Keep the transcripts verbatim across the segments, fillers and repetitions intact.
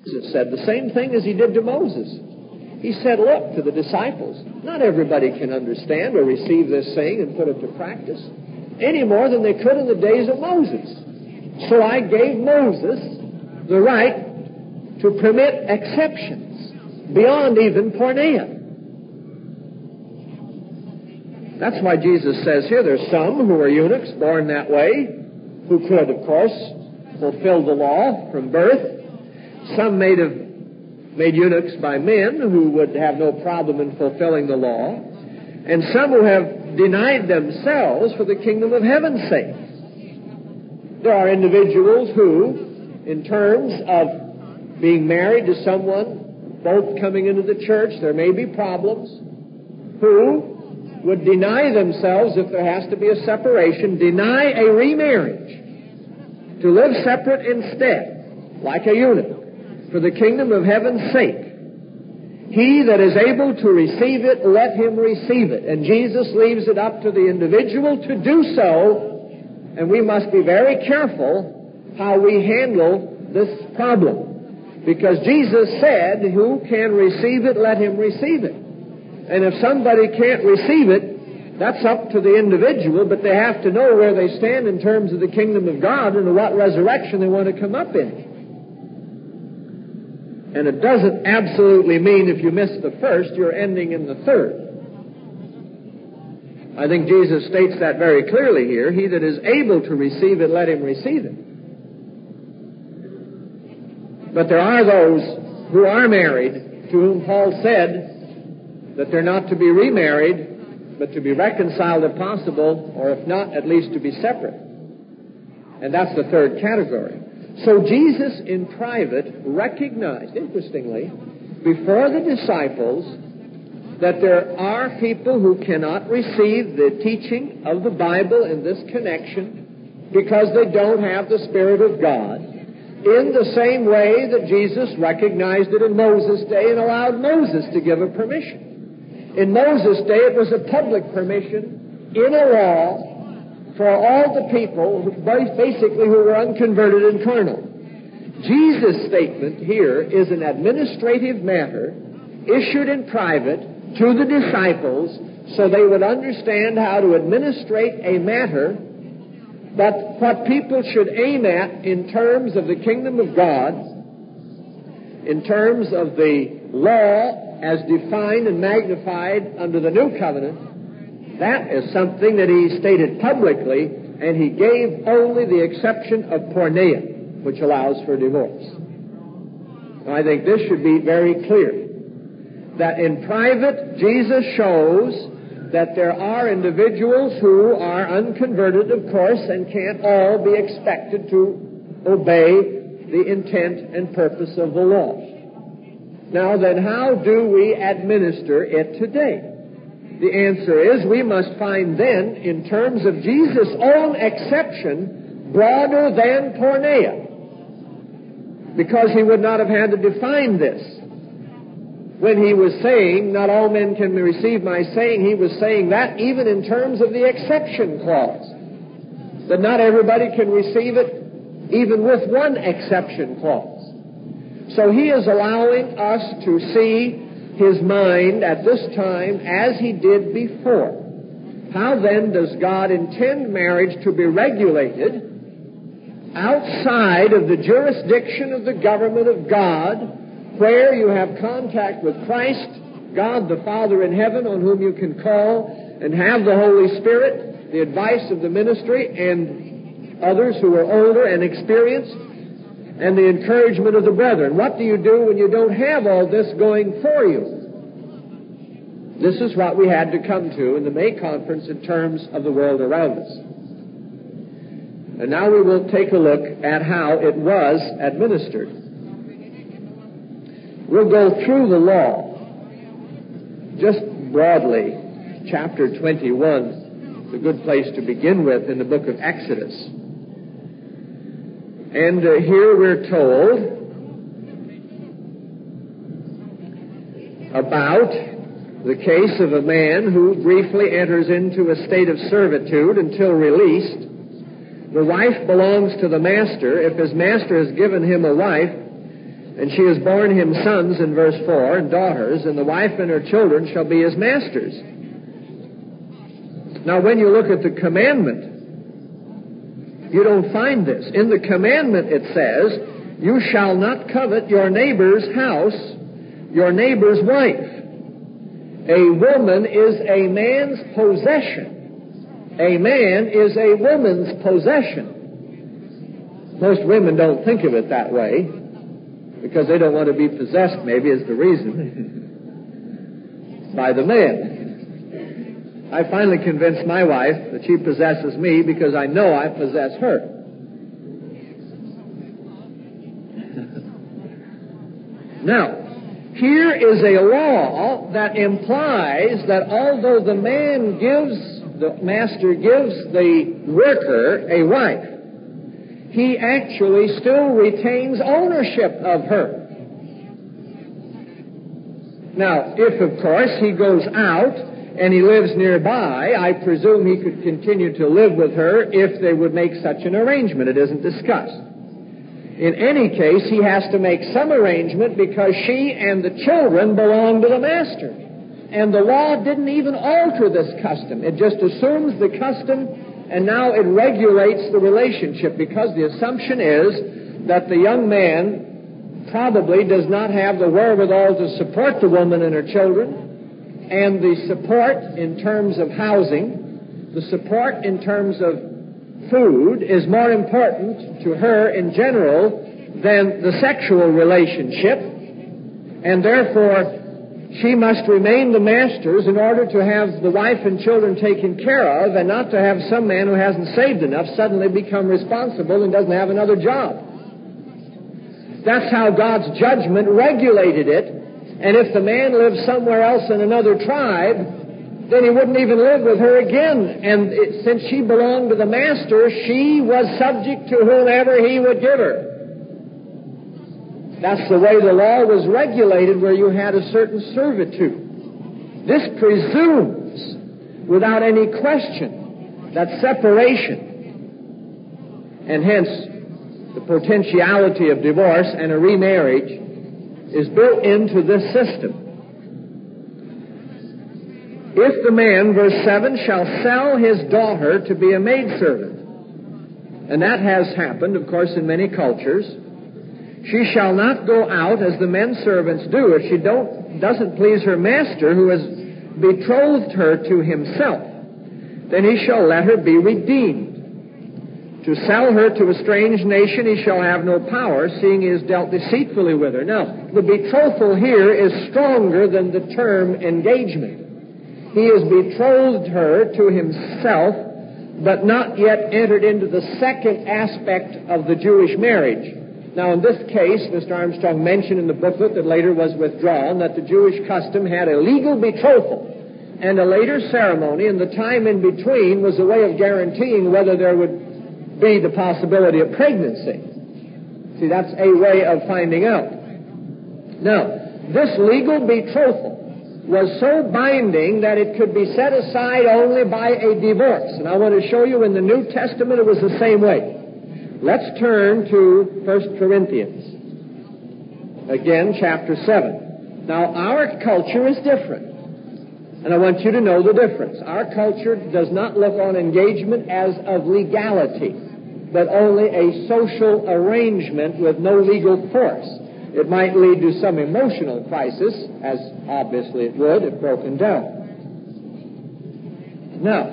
Jesus said the same thing as he did to Moses. He said, look, to the disciples, not everybody can understand or receive this saying and put it to practice any more than they could in the days of Moses. So I gave Moses the right to permit exceptions beyond even porneia. That's why Jesus says here there's some who are eunuchs born that way, who could, of course, fulfill the law from birth. Some made of made eunuchs by men who would have no problem in fulfilling the law, and some who have denied themselves for the kingdom of heaven's sake. There are individuals who, in terms of being married to someone, both coming into the church, there may be problems, who would deny themselves, if there has to be a separation, deny a remarriage, to live separate instead, like a eunuch, for the kingdom of heaven's sake. He that is able to receive it, let him receive it. And Jesus leaves it up to the individual to do so, and we must be very careful how we handle this problem. Because Jesus said, who can receive it, let him receive it. And if somebody can't receive it, that's up to the individual, but they have to know where they stand in terms of the kingdom of God and what resurrection they want to come up in. And it doesn't absolutely mean if you miss the first, you're ending in the third. I think Jesus states that very clearly here. He that is able to receive it, let him receive it. But there are those who are married, to whom Paul said that they're not to be remarried, but to be reconciled if possible, or if not, at least to be separate. And that's the third category. So Jesus in private recognized, interestingly, before the disciples, that there are people who cannot receive the teaching of the Bible in this connection because they don't have the Spirit of God, in the same way that Jesus recognized it in Moses' day and allowed Moses to give a permission. In Moses' day, it was a public permission in a law for all the people, basically, who were unconverted and carnal. Jesus' statement here is an administrative matter issued in private to the disciples so they would understand how to administrate a matter, but what people should aim at in terms of the kingdom of God, in terms of the law as defined and magnified under the new covenant. That is something that he stated publicly, and he gave only the exception of porneia, which allows for divorce. I think this should be very clear, that in private, Jesus shows that there are individuals who are unconverted, of course, and can't all be expected to obey the intent and purpose of the law. Now then, how do we administer it today? The answer is we must find then, in terms of Jesus' own exception, broader than porneia, because he would not have had to define this. When he was saying, not all men can receive my saying, he was saying that even in terms of the exception clause, that not everybody can receive it, even with one exception clause. So he is allowing us to see his mind at this time as he did before. How then does God intend marriage to be regulated outside of the jurisdiction of the government of God, where you have contact with Christ, God the Father in heaven, on whom you can call, and have the Holy Spirit, the advice of the ministry, and others who are older and experienced, and the encouragement of the brethren? What do you do when you don't have all this going for you? This is what we had to come to in the May conference in terms of the world around us. And now we will take a look at how it was administered. We'll go through the law just broadly. Chapter twenty-one is a good place to begin with in the book of Exodus. And uh, here we're told about the case of a man who briefly enters into a state of servitude until released. The wife belongs to the master. If his master has given him a wife, And she has borne him sons in verse four, and daughters, and the wife and her children shall be his masters. Now, when you look at the commandment, you don't find this. In the commandment it says, you shall not covet your neighbor's house, your neighbor's wife. A woman is a man's possession. A man is a woman's possession. Most women don't think of it that way, because they don't want to be possessed, maybe, is the reason, by the man. I finally convinced my wife that she possesses me because I know I possess her. Now, here is a law that implies that although the man gives, the master gives the worker a wife, he actually still retains ownership of her. Now, if, of course, he goes out and he lives nearby, I presume he could continue to live with her if they would make such an arrangement. It isn't discussed. In any case, he has to make some arrangement because she and the children belong to the master. And the law didn't even alter this custom. It just assumes the custom, and now it regulates the relationship, because the assumption is that the young man probably does not have the wherewithal to support the woman and her children, and the support in terms of housing, the support in terms of food is more important to her in general than the sexual relationship, and therefore she must remain the master's in order to have the wife and children taken care of, and not to have some man who hasn't saved enough suddenly become responsible and doesn't have another job. That's how God's judgment regulated it. And if the man lived somewhere else in another tribe, then he wouldn't even live with her again. And it, since she belonged to the master, she was subject to whomever he would give her. That's the way the law was regulated, where you had a certain servitude. This presumes, without any question, that separation, and hence the potentiality of divorce and a remarriage, is built into this system. If the man, verse seven, shall sell his daughter to be a maidservant, and that has happened, of course, in many cultures, she shall not go out as the men servants do if she don't, doesn't please her master, who has betrothed her to himself. Then he shall let her be redeemed. To sell her to a strange nation he shall have no power, seeing he has dealt deceitfully with her. Now, the betrothal here is stronger than the term engagement. He has betrothed her to himself, but not yet entered into the second aspect of the Jewish marriage. Now, in this case, Mister Armstrong mentioned in the booklet that later was withdrawn that the Jewish custom had a legal betrothal and a later ceremony, and the time in between was a way of guaranteeing whether there would be the possibility of pregnancy. See, that's a way of finding out. Now, this legal betrothal was so binding that it could be set aside only by a divorce. And I want to show you in the New Testament it was the same way. Let's turn to First Corinthians. Again, chapter seven. Now, our culture is different. And I want you to know the difference. Our culture does not look on engagement as of legality, but only a social arrangement with no legal force. It might lead to some emotional crisis, as obviously it would if broken down. Now,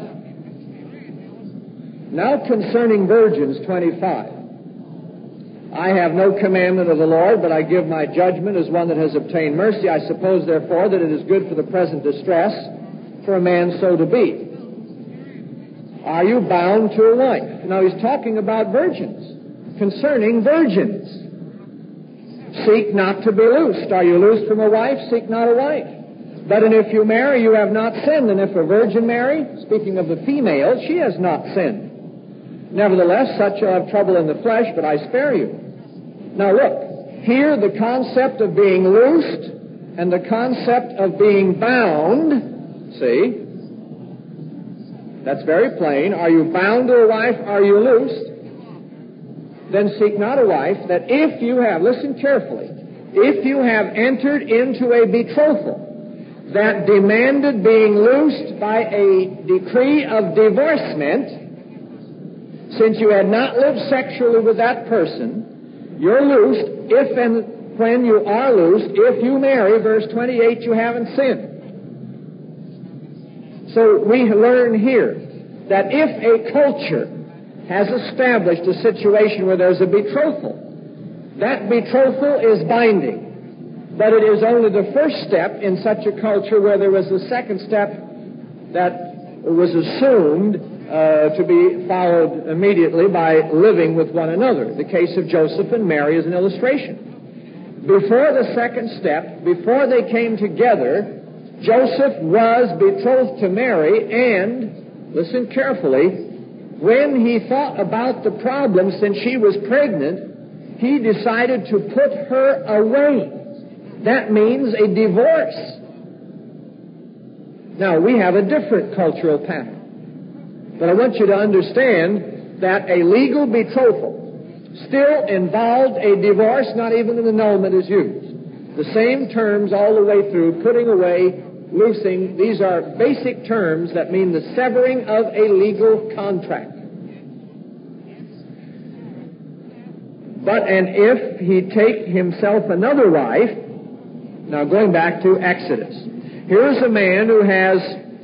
now concerning virgins, twenty-five. I have no commandment of the Lord, but I give my judgment as one that has obtained mercy. I suppose, therefore, that it is good for the present distress for a man so to be. Are you bound to a wife? Now, he's talking about virgins. Concerning virgins. Seek not to be loosed. Are you loosed from a wife? Seek not a wife. But and if you marry, you have not sinned. And if a virgin marry, speaking of the female, she has not sinned. Nevertheless, such shall have trouble in the flesh, but I spare you. Now look, here the concept of being loosed and the concept of being bound, see, that's very plain. Are you bound to a wife? Are you loosed? Then seek not a wife, that if you have, listen carefully, if you have entered into a betrothal that demanded being loosed by a decree of divorcement, since you had not lived sexually with that person, you're loosed if and when you are loosed. If you marry, verse twenty-eight, you haven't sinned. So we learn here that if a culture has established a situation where there's a betrothal, that betrothal is binding. But it is only the first step in such a culture where there was a second step that was assumed uh, to be followed immediately by living with one another. The case of Joseph and Mary is an illustration. Before the second step, before they came together, Joseph was betrothed to Mary, and, listen carefully, when he thought about the problem since she was pregnant, he decided to put her away. That means a divorce. Now, we have a different cultural pattern. But I want you to understand that a legal betrothal still involved a divorce. Not even an annulment is used. The same terms all the way through: putting away, loosing. These are basic terms that mean the severing of a legal contract. But, and if he take himself another wife, now going back to Exodus, here's a man who has,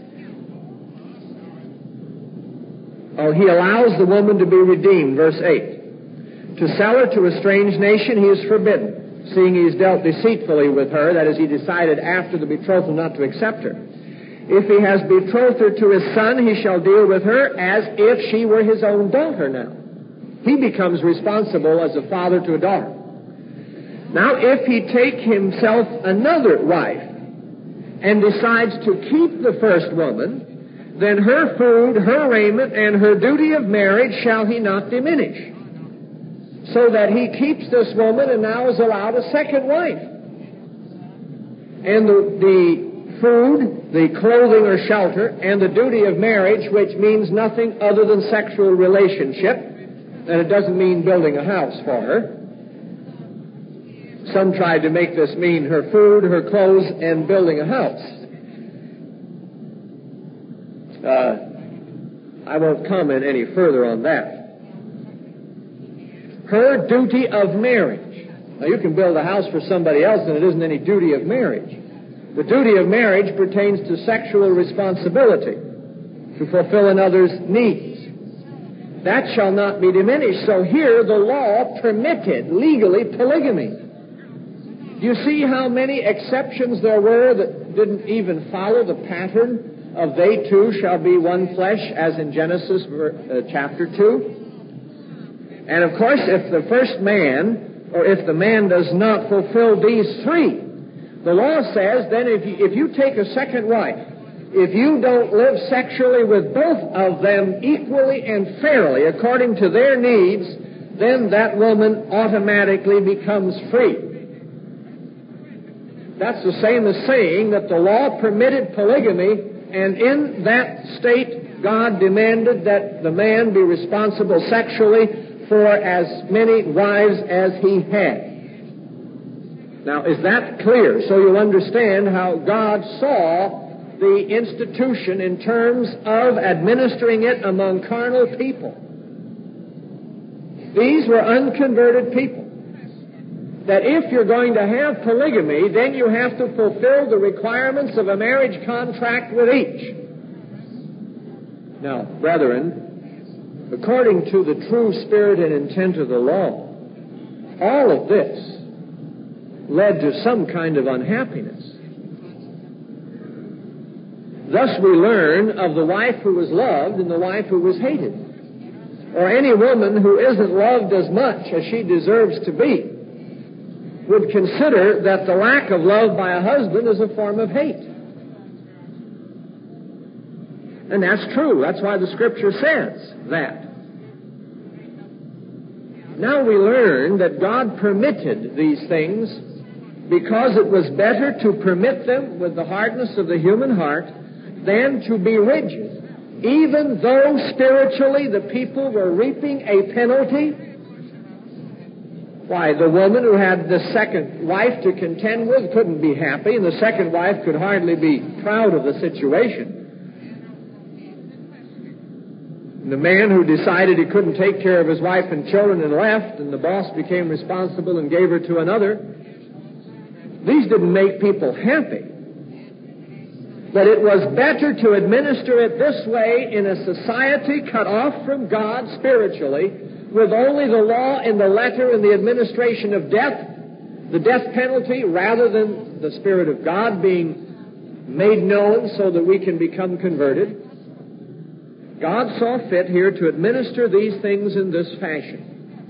oh, he allows the woman to be redeemed, verse eight. To sell her to a strange nation he is forbidden, seeing he has dealt deceitfully with her, that is, he decided after the betrothal not to accept her. If he has betrothed her to his son, he shall deal with her as if she were his own daughter now. He becomes responsible as a father to a daughter. Now, if he take himself another wife and decides to keep the first woman, then her food, her raiment, and her duty of marriage shall he not diminish, so that he keeps this woman and now is allowed a second wife. And the, the food, the clothing or shelter, and the duty of marriage, which means nothing other than sexual relationship, and it doesn't mean building a house for her. Some tried to make this mean her food, her clothes, and building a house. Uh, I won't comment any further on that. Her duty of marriage. Now, you can build a house for somebody else and it isn't any duty of marriage. The duty of marriage pertains to sexual responsibility, to fulfill another's needs. That shall not be diminished. So here the law permitted legally polygamy. Do you see how many exceptions there were that didn't even follow the pattern of they two shall be one flesh, as in Genesis uh, chapter two? And of course, if the first man, or if the man does not fulfill these three, the law says then if you, if you take a second wife, if you don't live sexually with both of them equally and fairly according to their needs, then that woman automatically becomes free. That's the same as saying that the law permitted polygamy, and in that state God demanded that the man be responsible sexually for as many wives as he had. Now, is that clear? So you'll understand how God saw the institution in terms of administering it among carnal people. These were unconverted people. That if you're going to have polygamy, then you have to fulfill the requirements of a marriage contract with each. Now, brethren, according to the true spirit and intent of the law, all of this led to some kind of unhappiness. Thus we learn of the wife who was loved and the wife who was hated. Or any woman who isn't loved as much as she deserves to be would consider that the lack of love by a husband is a form of hate. And that's true. That's why the Scripture says that. Now we learn that God permitted these things because it was better to permit them with the hardness of the human heart than to be rigid, even though spiritually the people were reaping a penalty Why, the woman who had the second wife to contend with couldn't be happy, and the second wife could hardly be proud of the situation. And the man who decided he couldn't take care of his wife and children and left, and the boss became responsible and gave her to another, these didn't make people happy. But it was better to administer it this way in a society cut off from God spiritually, with only the law in the letter and the administration of death, the death penalty, rather than the Spirit of God being made known so that we can become converted. God saw fit here to administer these things in this fashion.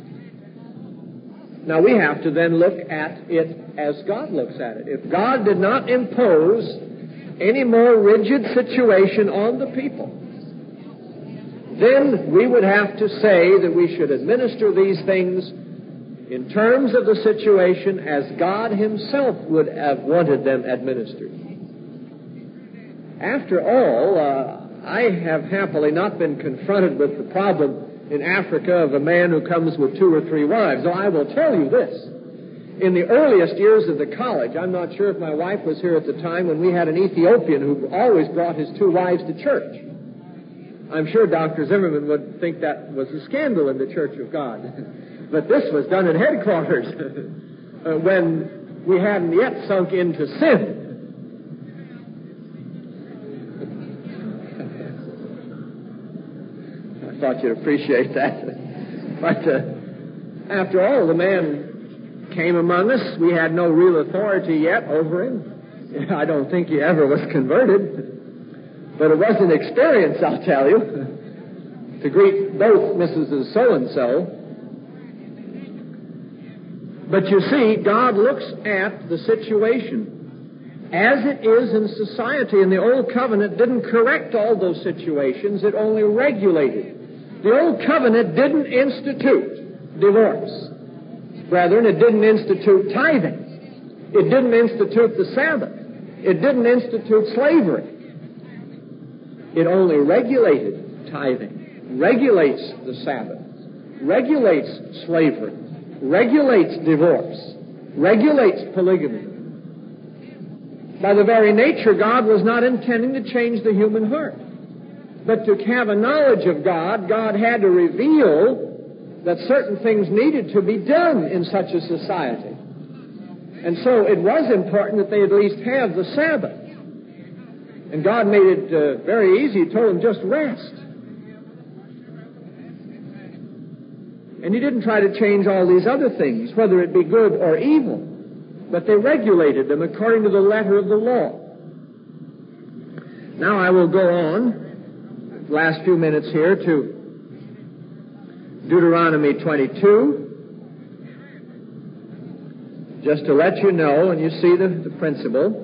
Now we have to then look at it as God looks at it. If God did not impose any more rigid situation on the people, then we would have to say that we should administer these things in terms of the situation as God Himself would have wanted them administered. After all, uh, I have happily not been confronted with the problem in Africa of a man who comes with two or three wives. So I will tell you this. In the earliest years of the college, I'm not sure if my wife was here at the time, when we had an Ethiopian who always brought his two wives to church. I'm sure Doctor Zimmerman would think that was a scandal in the Church of God. But this was done at headquarters uh, when we hadn't yet sunk into sin. I thought you'd appreciate that. But uh, after all, the man came among us. We had no real authority yet over him. I don't think he ever was converted. But it was an experience, I'll tell you, to greet both Missus So-and-so. But you see, God looks at the situation as it is in society, and the Old Covenant didn't correct all those situations. It only regulated. The Old Covenant didn't institute divorce. Brethren, it didn't institute tithing. It didn't institute the Sabbath. It didn't institute slavery. It only regulated tithing, regulates the Sabbath, regulates slavery, regulates divorce, regulates polygamy. By the very nature, God was not intending to change the human heart. But to have a knowledge of God, God had to reveal that certain things needed to be done in such a society. And so it was important that they at least have the Sabbath. And God made it uh, very easy. He told them, just rest. And He didn't try to change all these other things, whether it be good or evil. But they regulated them according to the letter of the law. Now I will go on, the last few minutes here, to Deuteronomy twenty-two, just to let you know, and you see the, the principle.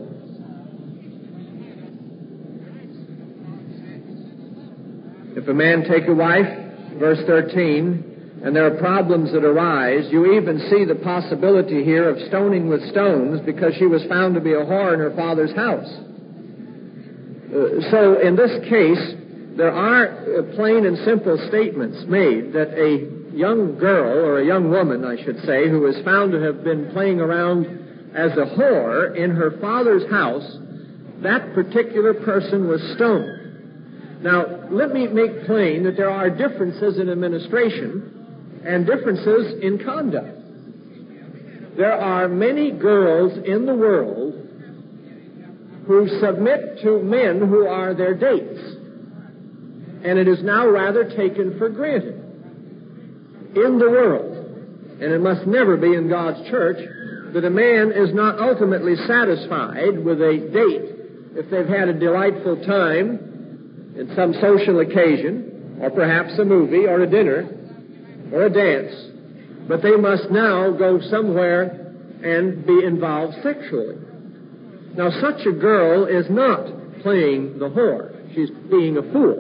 If a man take a wife, verse thirteen, and there are problems that arise, you even see the possibility here of stoning with stones because she was found to be a whore in her father's house. Uh, so in this case, there are uh, plain and simple statements made that a young girl, or a young woman, I should say, who is found to have been playing around as a whore in her father's house, that particular person was stoned. Now, let me make plain that there are differences in administration and differences in conduct. There are many girls in the world who submit to men who are their dates. And it is now rather taken for granted in the world, and it must never be in God's church, that a man is not ultimately satisfied with a date if they've had a delightful time in some social occasion, or perhaps a movie, or a dinner, or a dance, but they must now go somewhere and be involved sexually. Now, such a girl is not playing the whore. She's being a fool.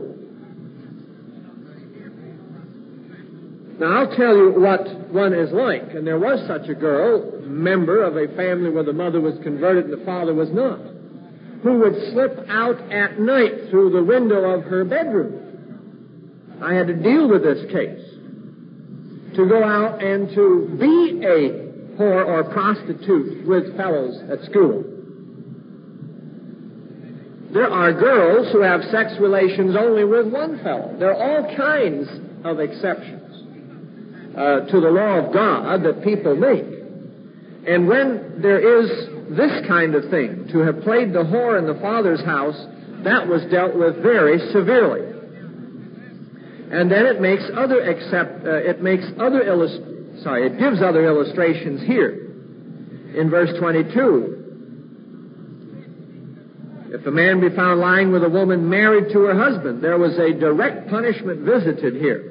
Now, I'll tell you what one is like, and there was such a girl, member of a family where the mother was converted and the father was not, who would slip out at night through the window of her bedroom. I had to deal with this case. to go out and to be a whore or prostitute with fellows at school. There are girls who have sex relations only with one fellow. There are all kinds of exceptions uh, to the law of God that people make. And when there is this kind of thing, to have played the whore in the father's house, that was dealt with very severely. And then it makes other except uh, it makes other illust- sorry, it gives other illustrations here in verse twenty-two. If a man be found lying with a woman married to her husband, there was a direct punishment visited here.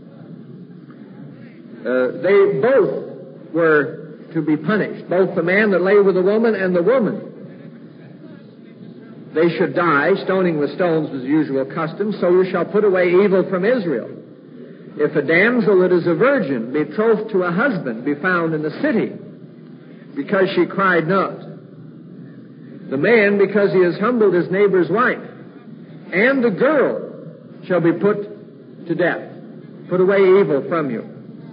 Uh, they both were to be punished, both the man that lay with the woman and the woman. They should die. Stoning with stones was the usual custom. So you shall put away evil from Israel. If a damsel that is a virgin, betrothed to a husband, be found in the city, because she cried not, the man, because he has humbled his neighbor's wife, and the girl shall be put to death. Put away evil from you.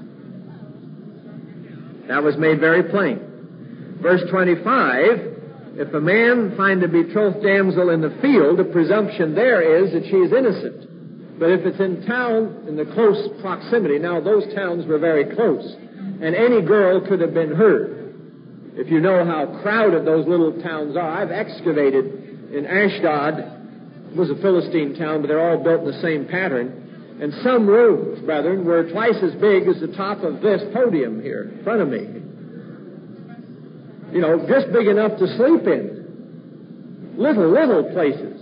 That was made very plain. Verse twenty-five, if a man find a betrothed damsel in the field, the presumption there is that she is innocent. But if it's in town, in the close proximity, now those towns were very close, and any girl could have been heard. If you know how crowded those little towns are, I've excavated in Ashdod. It was a Philistine town, but they're all built in the same pattern. And some rooms, brethren, were twice as big as the top of this podium here in front of me. You know, just big enough to sleep in. Little, little places.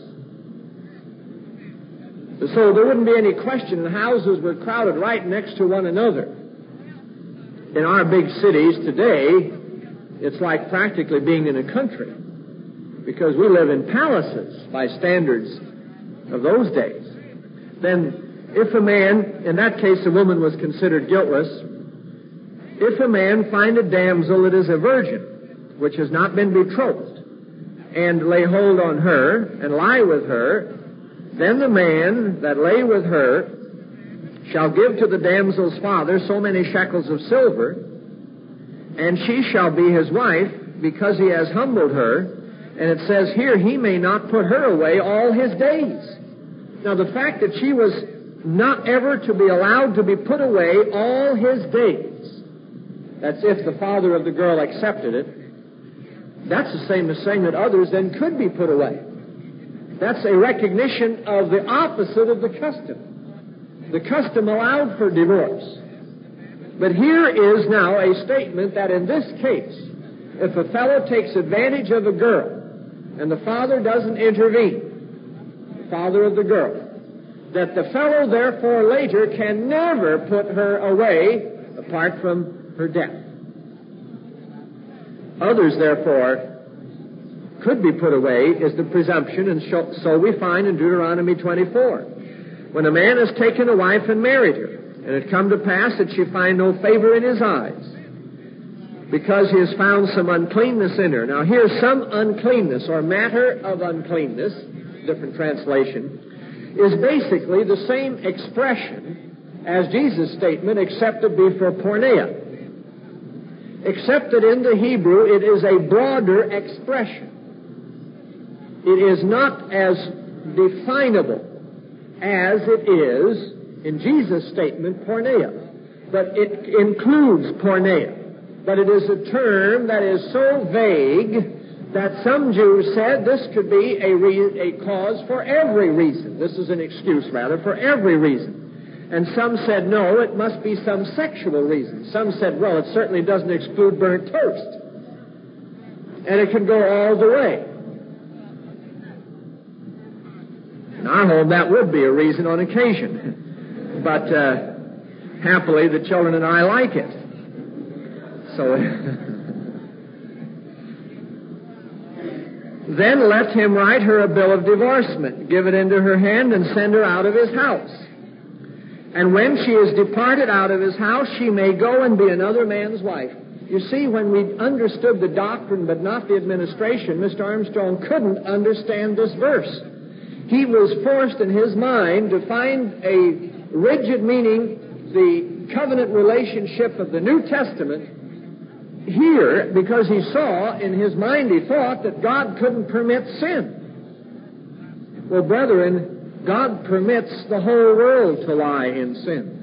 So there wouldn't be any question. The houses were crowded right next to one another. In our big cities today, it's like practically being in a country, because we live in palaces by standards of those days. Then, if a man, in that case a woman was considered guiltless, if a man find a damsel that is a virgin, which has not been betrothed, and lay hold on her, and lie with her, then the man that lay with her shall give to the damsel's father so many shekels of silver, and she shall be his wife, because he has humbled her. And it says here, he may not put her away all his days. Now, the fact that she was not ever to be allowed to be put away all his days, that's if the father of the girl accepted it, that's the same as saying that others then could be put away. That's a recognition of the opposite of the custom. The custom allowed for divorce. But here is now a statement that in this case, if a fellow takes advantage of a girl and the father doesn't intervene, the father of the girl, that the fellow therefore later can never put her away apart from her death. Others therefore could be put away is the presumption, and so we find in Deuteronomy twenty-four. When a man has taken a wife and married her, and it come to pass that she find no favor in his eyes, because he has found some uncleanness in her. Now here, some uncleanness or matter of uncleanness, different translation, is basically the same expression as Jesus' statement, except it be for porneia. Except that in the Hebrew it is a broader expression. It is not as definable as it is in Jesus' statement, porneia. But it includes porneia. But it is a term that is so vague that some Jews said this could be a, re- a cause for every reason. This is an excuse, rather, for every reason. And some said, no, it must be some sexual reason. Some said, well, it certainly doesn't exclude burnt toast. And it can go all the way. In our home, that would be a reason on occasion. But uh, happily, the children and I like it. So, then let him write her a bill of divorcement, give it into her hand, and send her out of his house. And when she is departed out of his house, she may go and be another man's wife. You see, when we understood the doctrine but not the administration, Mister Armstrong couldn't understand this verse. He was forced in his mind to find a rigid meaning, the covenant relationship of the New Testament here, because he saw, in his mind he thought, that God couldn't permit sin. Well, brethren, God permits the whole world to lie in sin.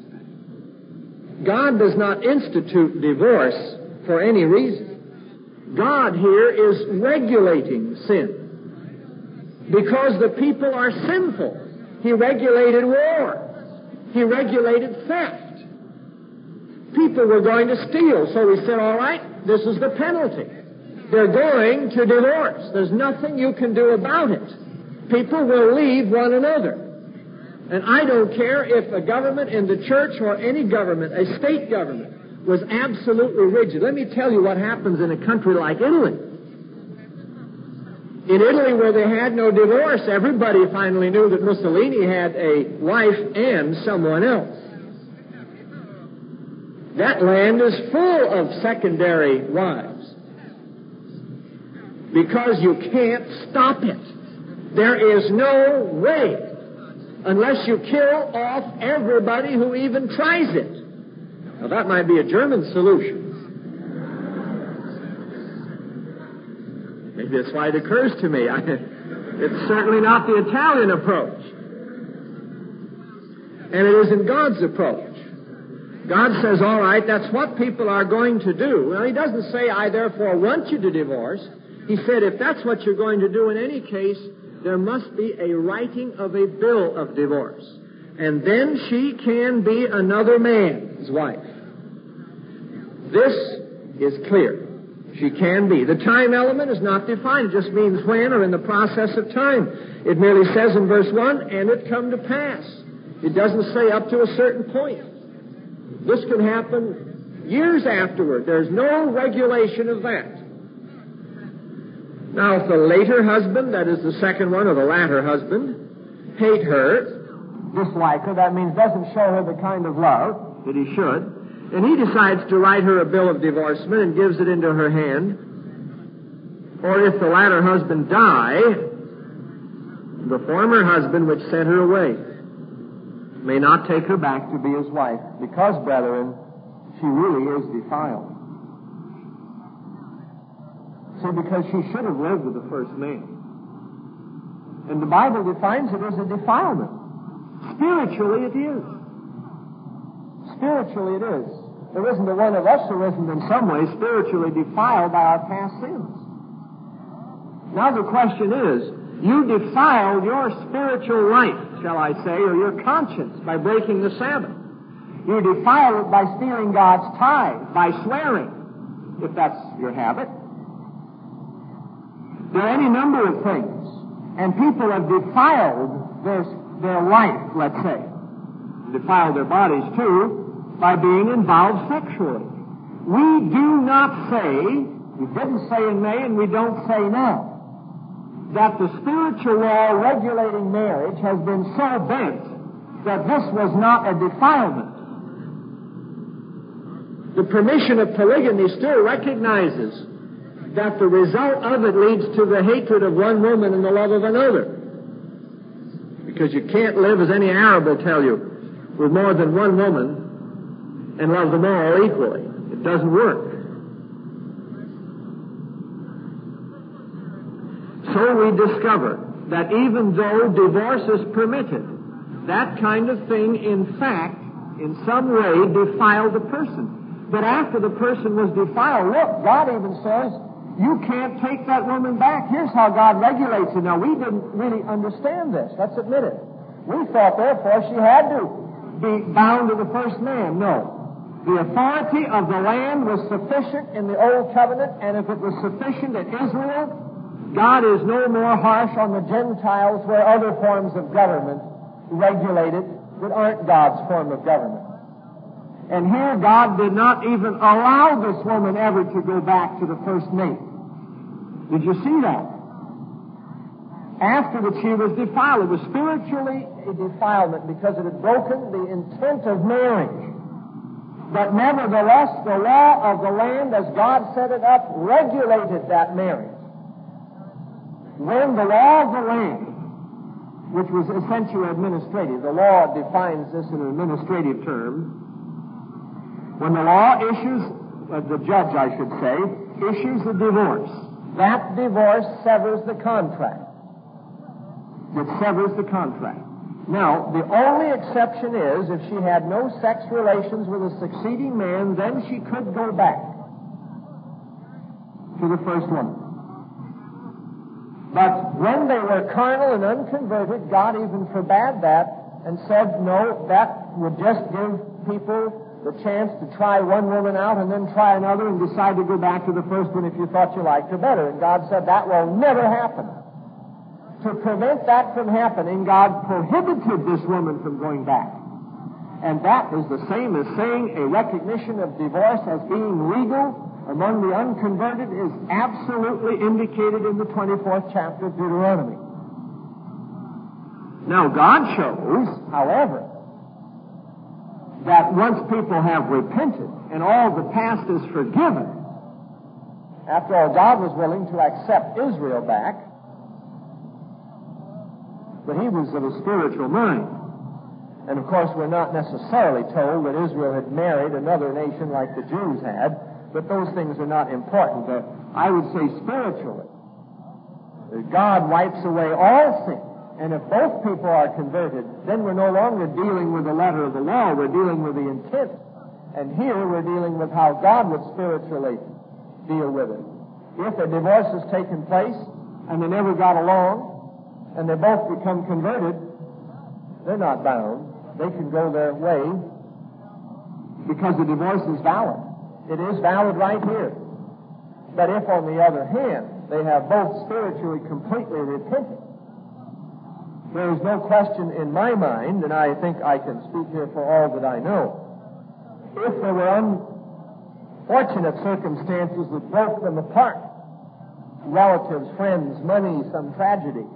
God does not institute divorce for any reason. God here is regulating sin. Because the people are sinful. He regulated war. He regulated theft. People were going to steal, so he said, all right, this is the penalty. They're going to divorce. There's nothing you can do about it. People will leave one another. And I don't care if a government in the church or any government, a state government, was absolutely rigid. Let me tell you what happens in a country like Italy. In Italy, where they had no divorce, everybody finally knew that Mussolini had a wife and someone else. That land is full of secondary wives. Because you can't stop it. There is no way, unless you kill off everybody who even tries it. Now, that might be a German solution. Maybe that's why it occurs to me. I, it's certainly not the Italian approach. And it isn't God's approach. God says, all right, that's what people are going to do. Well, he doesn't say, I therefore want you to divorce. He said, if that's what you're going to do in any case, there must be a writing of a bill of divorce. And then she can be another man's wife. This is clear. She can be. The time element is not defined. It just means when or in the process of time. It merely says in verse one, and it come to pass. It doesn't say up to a certain point. This can happen years afterward. There's no regulation of that. Now, if the later husband, that is the second one, or the latter husband, hate her, dislike her, that means doesn't show her the kind of love that he should, and he decides to write her a bill of divorcement and gives it into her hand, or if the latter husband die, the former husband which sent her away may not take her back to be his wife, because, brethren, she really is defiled. See, because she should have lived with the first man. And the Bible defines it as a defilement. Spiritually it is. Spiritually it is. There isn't a one of us who isn't in some way spiritually defiled by our past sins. Now the question is, you defiled your spiritual life, shall I say, or your conscience by breaking the Sabbath. You defiled it by stealing God's tithe, by swearing, if that's your habit. There are any number of things, and people have defiled their, their life, let's say. Defiled their bodies, too, by being involved sexually. We do not say, we didn't say in May and we don't say now, that the spiritual law regulating marriage has been so bent that this was not a defilement. The permission of polygamy still recognizes that the result of it leads to the hatred of one woman and the love of another. Because you can't live, as any Arab will tell you, with more than one woman and love them all equally. It doesn't work. So we discover that even though divorce is permitted, that kind of thing, in fact, in some way defiled the person. But after the person was defiled, look, God even says, you can't take that woman back. Here's how God regulates it. Now, we didn't really understand this. Let's admit it. We thought, therefore, she had to be bound to the first man. No. The authority of the land was sufficient in the Old Covenant, and if it was sufficient in Israel, God is no more harsh on the Gentiles where other forms of government regulated that aren't God's form of government. And here God did not even allow this woman ever to go back to the first mate. Did you see that? After that she was defiled, it was spiritually a defilement because it had broken the intent of marriage. But nevertheless, the law of the land, as God set it up, regulated that marriage. When the law of the land, which was essentially administrative, the law defines this in an administrative term, When the law issues, uh, the judge, I should say, issues a divorce, that divorce severs the contract. It severs the contract. Now, the only exception is if she had no sex relations with a succeeding man, then she could go back to the first woman. But when they were carnal and unconverted, God even forbade that and said, no, that would just give people the chance to try one woman out and then try another and decide to go back to the first one if you thought you liked her better. And God said that will never happen. To prevent that from happening, God prohibited this woman from going back. And that is the same as saying a recognition of divorce as being legal among the unconverted is absolutely indicated in the twenty-fourth chapter of Deuteronomy. Now, God shows, however, that once people have repented and all the past is forgiven, after all, God was willing to accept Israel back, but he was of a spiritual mind. And, of course, we're not necessarily told that Israel had married another nation like the Jews had, but those things are not important. Uh, I would say spiritually, God wipes away all sin. And if both people are converted, then we're no longer dealing with the letter of the law. We're dealing with the intent. And here we're dealing with how God would spiritually deal with it. If a divorce has taken place and they never got along and they both become converted, they're not bound. They can go their way because the divorce is valid. It is valid right here. But if, on the other hand, they have both spiritually completely repented, there is no question in my mind, and I think I can speak here for all that I know, if there were unfortunate circumstances that broke them apart, relatives, friends, money, some tragedy,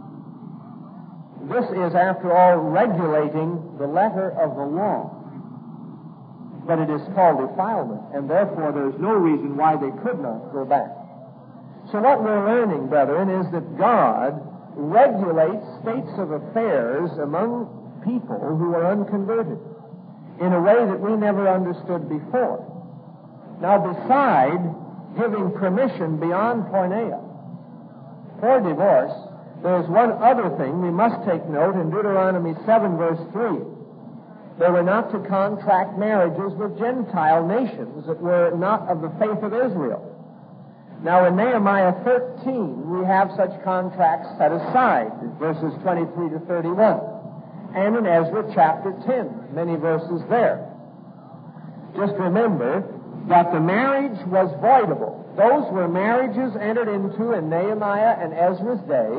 this is, after all, regulating the letter of the law. But it is called defilement, and therefore there's no reason why they could not go back. So what we're learning, brethren, is that God regulates states of affairs among people who are unconverted in a way that we never understood before. Now, beside giving permission beyond porneia for divorce, there's one other thing we must take note in Deuteronomy seven, verse three. They were not to contract marriages with Gentile nations that were not of the faith of Israel. Now, in Nehemiah thirteen, we have such contracts set aside, verses twenty-three to thirty-one. And in Ezra chapter ten, many verses there. Just remember that the marriage was voidable. Those were marriages entered into in Nehemiah and Ezra's day.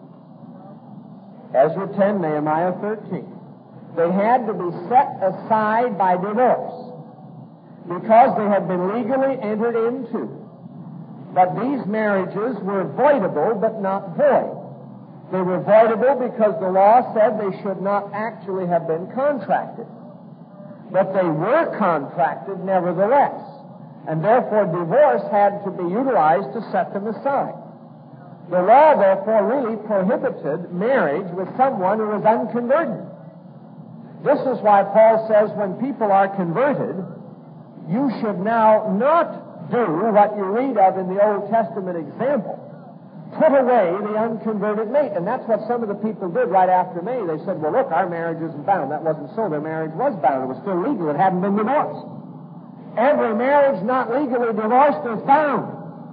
Ezra ten, Nehemiah thirteen. They had to be set aside by divorce because they had been legally entered into. But these marriages were voidable but not void. They were voidable because the law said they should not actually have been contracted. But they were contracted nevertheless. And therefore divorce had to be utilized to set them aside. The law therefore really prohibited marriage with someone who was unconverted. This is why Paul says when people are converted, you should now not do what you read of in the Old Testament example. Put away the unconverted mate. And that's what some of the people did right after me. They said, well, look, our marriage isn't bound. That wasn't so. Their marriage was bound. It was still legal. It hadn't been divorced. Every marriage not legally divorced is bound.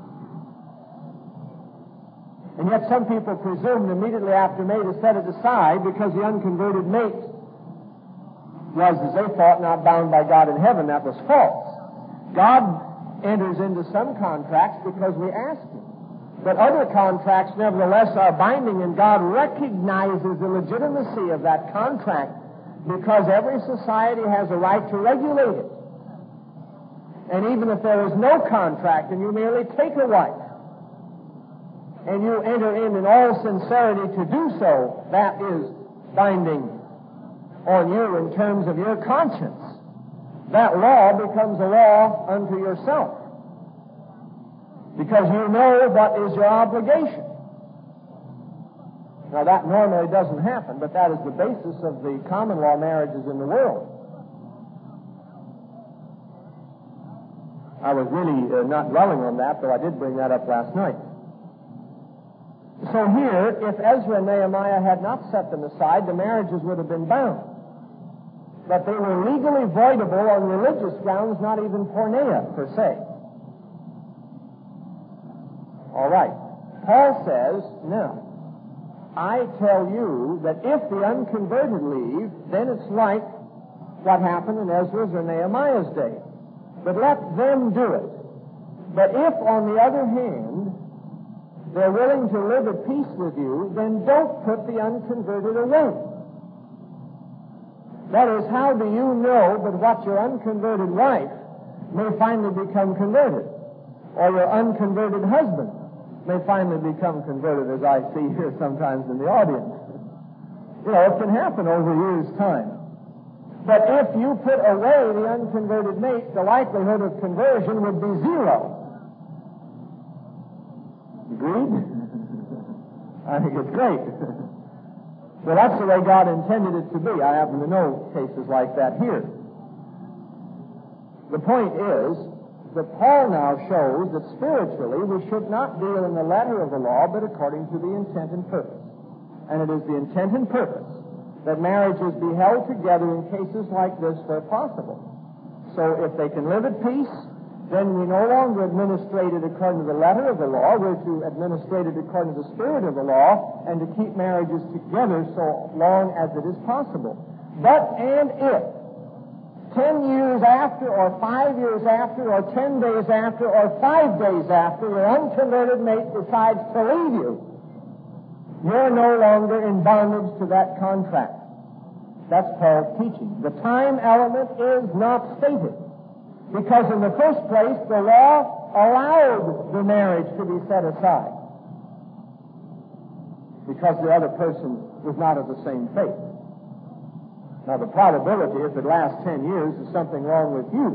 And yet some people presumed immediately after May to set it aside because the unconverted mate was, as they thought, not bound by God in heaven. That was false. God enters into some contracts because we ask Him. But other contracts, nevertheless, are binding, and God recognizes the legitimacy of that contract because every society has a right to regulate it. And even if there is no contract and you merely take a wife and you enter in in all sincerity to do so, that is binding on you in terms of your conscience. That law becomes a law unto yourself because you know what is your obligation. Now, that normally doesn't happen, but that is the basis of the common law marriages in the world. I was really uh, not dwelling on that, though I did bring that up last night. So here, if Ezra and Nehemiah had not set them aside, the marriages would have been bound. But they were legally voidable on religious grounds, not even porneia, per se. All right. Paul says, no. I tell you that if the unconverted leave, then it's like what happened in Ezra's or Nehemiah's day. But let them do it. But if, on the other hand, they're willing to live at peace with you, then don't put the unconverted away. That is, how do you know but what your unconverted wife may finally become converted, or your unconverted husband may finally become converted, as I see here sometimes in the audience? You know, it can happen over years' time. But if you put away the unconverted mate, the likelihood of conversion would be zero. Agreed? I think it's great. Well, that's the way God intended it to be. I happen to know cases like that here. The point is that Paul now shows that spiritually we should not deal in the letter of the law, but according to the intent and purpose. And it is the intent and purpose that marriages be held together in cases like this where possible. So if they can live at peace, then we no longer administrate it according to the letter of the law. We're to administrate it according to the spirit of the law and to keep marriages together so long as it is possible. But and if ten years after or five years after or ten days after or five days after your unconverted mate decides to leave you, you're no longer in bondage to that contract. That's Paul's teaching. The time element is not stated. Because in the first place, the law allowed the marriage to be set aside. Because the other person was not of the same faith. Now, the probability, if it lasts ten years, is something wrong with you.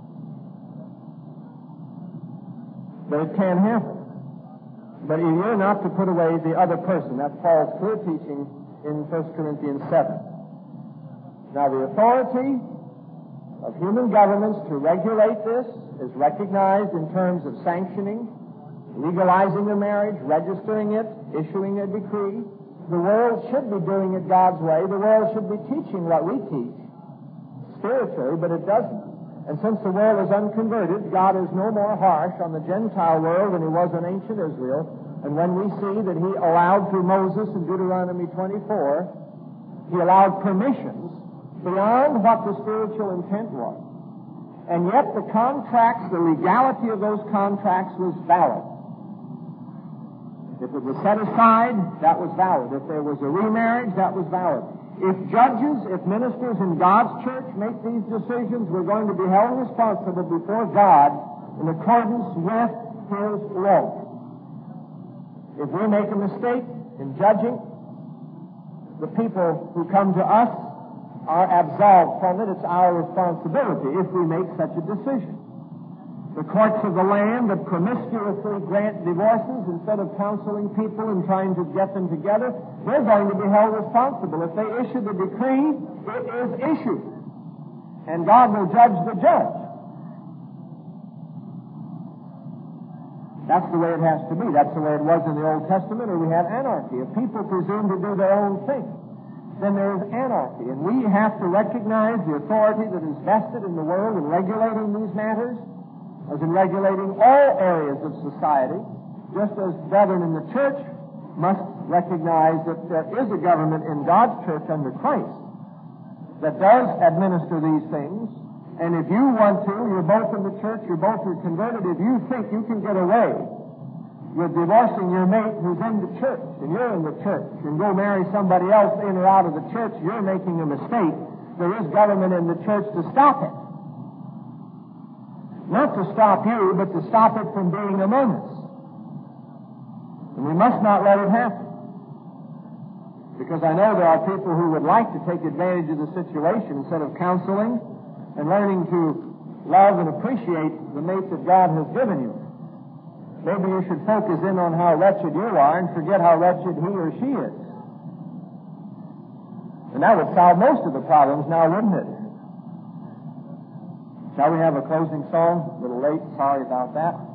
But it can happen. But you're not to put away the other person. That's Paul's clear teaching in First Corinthians seven. Now, the authority of human governments to regulate this is recognized in terms of sanctioning, legalizing the marriage, registering it, issuing a decree. The world should be doing it God's way. The world should be teaching what we teach spiritually, but it doesn't. And since the world is unconverted, God is no more harsh on the Gentile world than he was on ancient Israel. And when we see that he allowed through Moses in Deuteronomy twenty-four, he allowed permissions beyond what the spiritual intent was. And yet the contracts, the legality of those contracts was valid. If it was set aside, that was valid. If there was a remarriage, that was valid. If judges, if ministers in God's church make these decisions, we're going to be held responsible before God in accordance with his law. If we make a mistake in judging, the people who come to us are absolved from it. It's our responsibility if we make such a decision. The courts of the land that promiscuously grant divorces instead of counseling people and trying to get them together, they're going to be held responsible. If they issue the decree, it is issued. And God will judge the judge. That's the way it has to be. That's the way it was in the Old Testament, or we have anarchy. If people presume to do their own thing, then there is anarchy. And we have to recognize the authority that is vested in the world in regulating these matters, as in regulating all areas of society, just as brethren in the church must recognize that there is a government in God's church under Christ that does administer these things. And if you want to, you're both in the church, you're both converted, if you think you can get away with divorcing your mate who's in the church, and you're in the church, and go marry somebody else in or out of the church, you're making a mistake. There is government in the church to stop it. Not to stop you, but to stop it from being among us. And we must not let it happen. Because I know there are people who would like to take advantage of the situation instead of counseling and learning to love and appreciate the mate that God has given you. Maybe you should focus in on how wretched you are and forget how wretched he or she is. And that would solve most of the problems now, wouldn't it? Shall we have a closing song? A little late, sorry about that.